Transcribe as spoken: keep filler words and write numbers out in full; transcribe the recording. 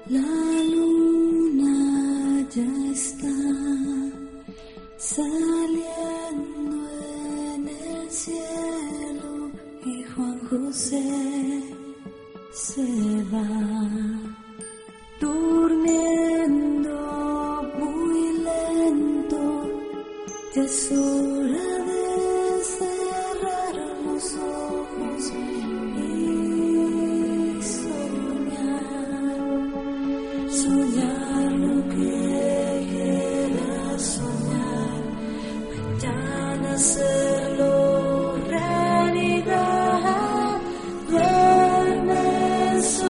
La luna ya está saliendo en el cielo y Juan José se va durmiendo muy lento. Ya es hora de cerrar los ojos y soñar, soñar.